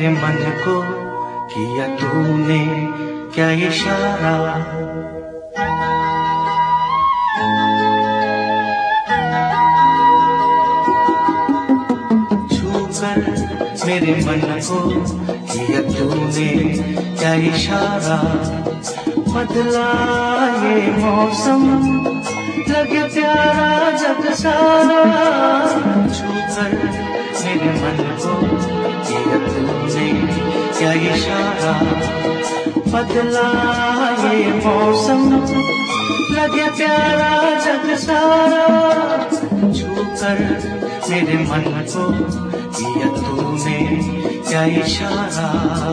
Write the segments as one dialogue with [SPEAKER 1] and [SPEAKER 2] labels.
[SPEAKER 1] मेरे मन को किया तूने क्या इशारा। छूकर मेरे मन को किया तूने क्या इशारा। बदला ये मौसम लगे प्यारा जग सारा। छूकर मेरे मन को किया तूने क्या इशारा। बदला ये मौसम लगे प्यारा जग सारा। छूकर मेरे मन को किया तूने क्या इशारा।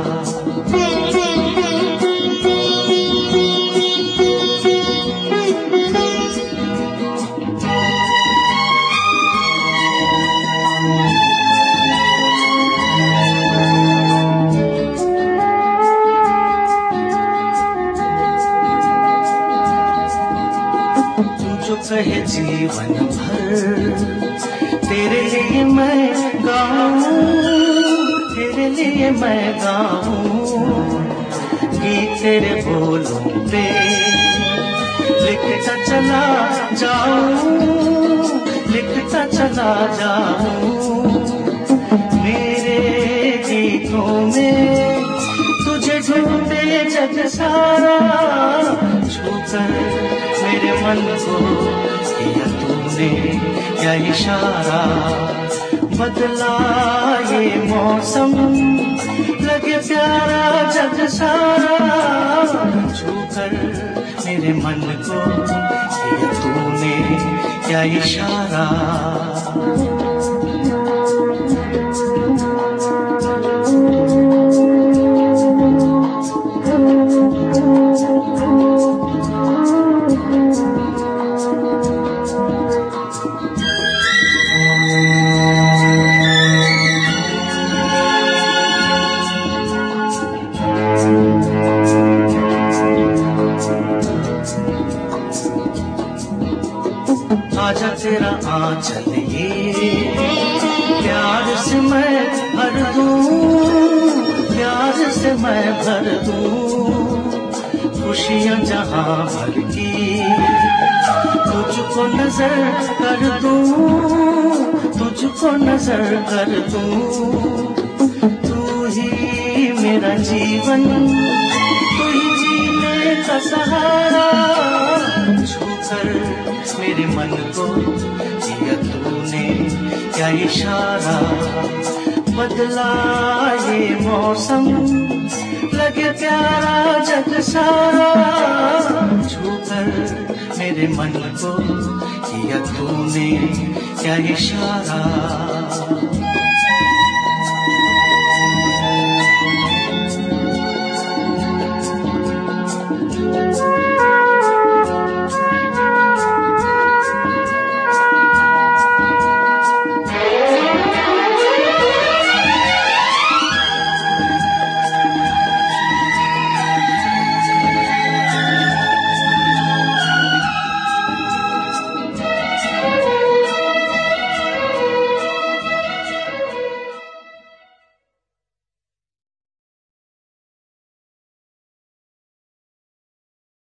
[SPEAKER 1] जो कहे जीवन भर तेरे लिए मैं गाऊं, तेरे लिए मैं गाऊं। गीत तेरे बोलों पे लिखता चला जाऊं, लिखता चला जाऊं। मेरे गीतों में तुझे ढूंढे जग सारा। छूकर मेरे मन को किया तूने क्या इशारा। बदला ये मौसम लगे प्यारा जग सारा। छूकर मेरे मन को किया तूने क्या इशारा। आजा तेरा आंचल ये प्यार से मैं भर दूं, प्यार से मैं भर दूं। खुशियां जहां भर की तुझको नजर कर दूं, तुझको नजर कर दूं। तू ही मेरा जीवन, तू ही जीने का सहारा। छूकर मेरे मन को किया तूने क्या इशारा। बदला ये मौसम लगे प्यारा जग सारा। छूकर मेरे मन को किया तूने क्या इशारा।